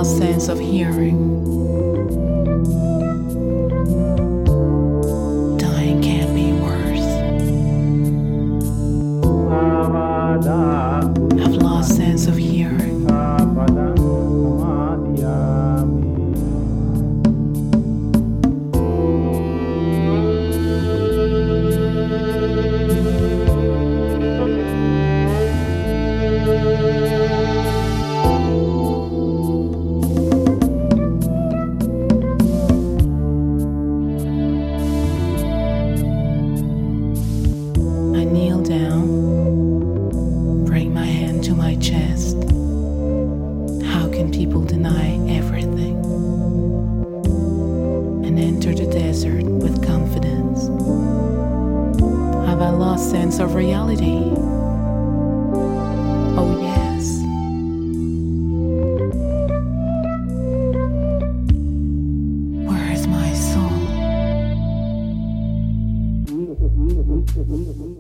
lost sense of hearing. Dying can't be worse. I've lost sense of hearing. I kneel down, bring my hand to my chest. How can people deny everything? And enter the desert with confidence. Have I lost sense of reality? Oh yes. Where is my soul?